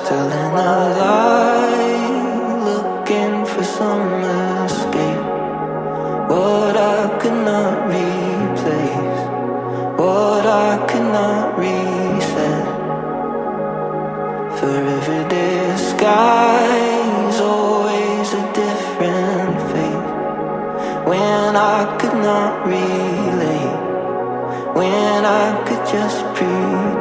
telling a lie, looking for some escape. What I could not replace, what I could not reset. For every day the sky's always a different fate. When I could not relate, when I could just breathe.